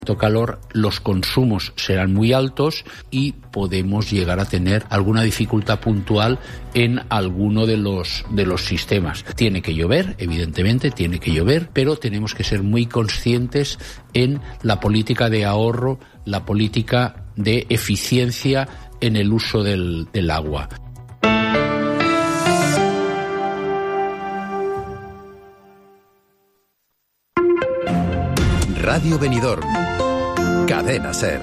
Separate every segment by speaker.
Speaker 1: calor, los consumos serán muy altos y podemos llegar a tener alguna dificultad puntual en alguno de los sistemas. Tiene que llover, evidentemente, tiene que llover, pero tenemos que ser muy conscientes en la política de ahorro, la política de eficiencia en el uso del agua.
Speaker 2: Radio Benidorm, Cadena SER.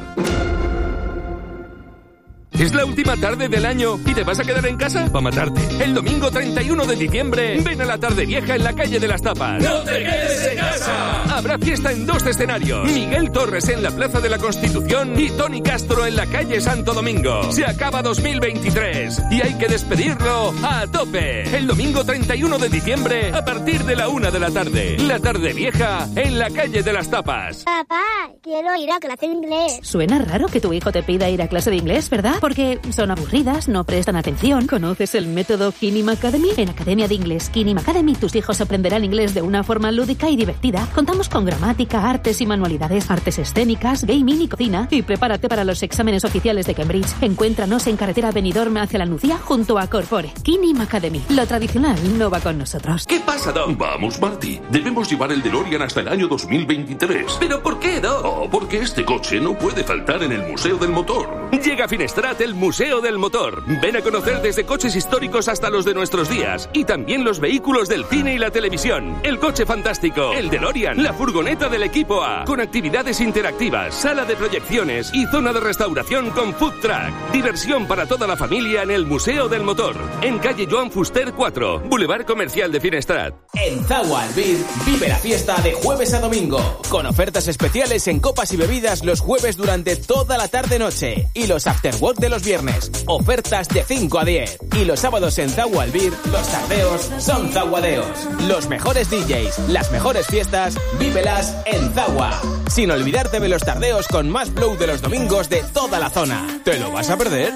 Speaker 3: ¿Es la última tarde del año y te vas a quedar en casa? ¡Pa' matarte! El domingo 31 de diciembre, ven a la Tarde Vieja en la calle de las Tapas.
Speaker 4: ¡No te quedes en casa!
Speaker 3: Habrá fiesta en 2 escenarios. Miguel Torres en la Plaza de la Constitución y Tony Castro en la calle Santo Domingo. Se acaba 2023 y hay que despedirlo a tope. El domingo 31 de diciembre a partir de la 1 de la tarde. La Tarde Vieja en la calle de las Tapas.
Speaker 5: Papá, quiero ir a clase de inglés.
Speaker 6: Suena raro que tu hijo te pida ir a clase de inglés, ¿verdad? Porque son aburridas, no prestan atención. ¿Conoces el método Kinim Academy? En Academia de Inglés Kinim Academy tus hijos aprenderán inglés de una forma lúdica y divertida. Contamos con gramática, artes y manualidades, artes escénicas, gaming y cocina. Y prepárate para los exámenes oficiales de Cambridge. Encuéntranos en carretera Benidorm hacia la Nucía junto a Corpore. Kinim Academy. Lo tradicional no va con nosotros.
Speaker 3: ¿Qué pasa, Doc?
Speaker 7: Vamos, Marty. Debemos llevar el DeLorean hasta el año 2023.
Speaker 3: ¿Pero por qué, Doc?
Speaker 7: Oh, porque este coche no puede faltar en el Museo del Motor.
Speaker 3: Llega a Finestrat el Museo del Motor. Ven a conocer desde coches históricos hasta los de nuestros días y también los vehículos del cine y la televisión. El coche fantástico, el DeLorean, la furgoneta del equipo A, con actividades interactivas, sala de proyecciones y zona de restauración con food truck. Diversión para toda la familia en el Museo del Motor. En calle Joan Fuster 4, Boulevard Comercial de Finestrat.
Speaker 8: En Zagua Albir vive la fiesta de jueves a domingo, con ofertas especiales en copas y bebidas los jueves durante toda la tarde-noche y los afterwork de los viernes. Ofertas de 5 a 10. Y los sábados en Zagua Albir, los tardeos son zaguadeos. Los mejores DJs, las mejores fiestas, vívelas en Zagua. Sin olvidarte de los tardeos con más flow de los domingos de toda la zona. ¿Te lo vas a perder?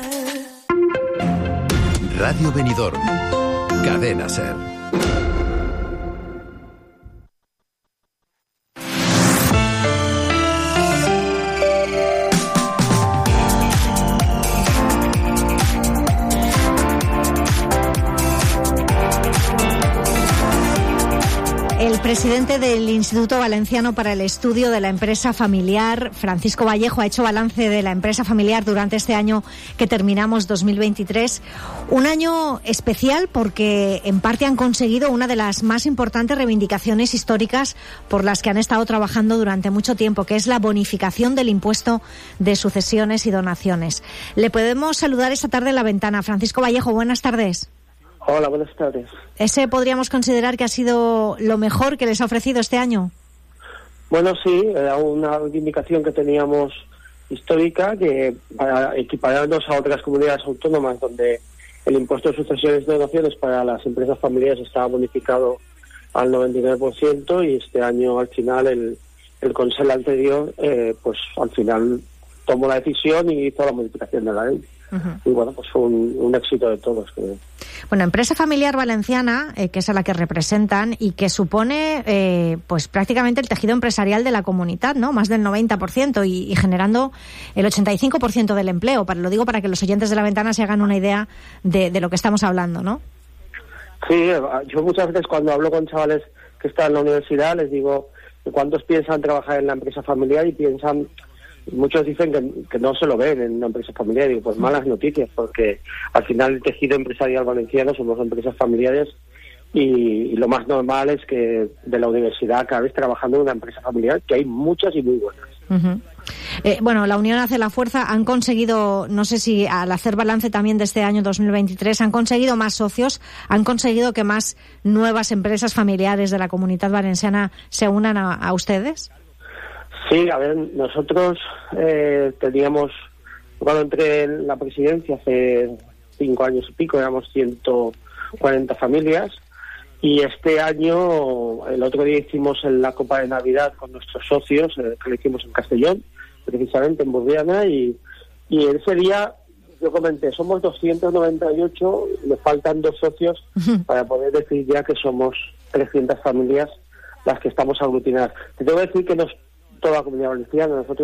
Speaker 2: Radio Benidorm, Cadena SER.
Speaker 9: El presidente del Instituto Valenciano para el Estudio de la Empresa Familiar, Francisco Vallejo, ha hecho balance de la empresa familiar durante este año que terminamos, 2023. Un año especial porque en parte han conseguido una de las más importantes reivindicaciones históricas por las que han estado trabajando durante mucho tiempo, que es la bonificación del impuesto de sucesiones y donaciones. Le podemos saludar esta tarde en la ventana. Francisco Vallejo, buenas tardes.
Speaker 10: Hola, buenas tardes.
Speaker 9: ¿Ese podríamos considerar que ha sido lo mejor que les ha ofrecido este año?
Speaker 10: Bueno, sí, era una reivindicación que teníamos histórica, que para equipararnos a otras comunidades autónomas donde el impuesto de sucesiones y donaciones para las empresas familiares estaba bonificado al 99%, y este año al final el Consell anterior pues al final tomó la decisión y hizo la modificación de la ley. Y bueno, pues fue un éxito de todos, creo.
Speaker 9: Bueno, empresa familiar valenciana, que es a la que representan y que supone pues prácticamente el tejido empresarial de la comunidad, ¿no? Más del 90% y generando el 85% del empleo. Lo digo para que los oyentes de la ventana se hagan una idea de lo que estamos hablando, ¿no?
Speaker 10: Sí, yo muchas veces cuando hablo con chavales que están en la universidad les digo cuántos piensan trabajar en la empresa familiar y piensan... Muchos dicen que no se lo ven en una empresa familiar. Digo, pues malas noticias, porque al final el tejido empresarial valenciano somos empresas familiares y lo más normal es que de la universidad acabes trabajando en una empresa familiar, que hay muchas y muy buenas.
Speaker 9: Bueno, la unión hace la fuerza. Han conseguido, no sé si al hacer balance también de este año 2023, han conseguido más socios, han conseguido que más nuevas empresas familiares de la comunidad valenciana se unan a ustedes.
Speaker 10: Sí, a ver, nosotros teníamos, cuando entré en la presidencia hace 5 años y pico, éramos 140 familias, y este año, el otro día hicimos la Copa de Navidad con nuestros socios, que lo hicimos en Castellón, precisamente en Burriana, y ese día yo comenté, somos 298, me faltan 2 socios para poder decir ya que somos 300 familias las que estamos aglutinadas. Te tengo que decir que nos toda la Comunidad Valenciana. Nosotros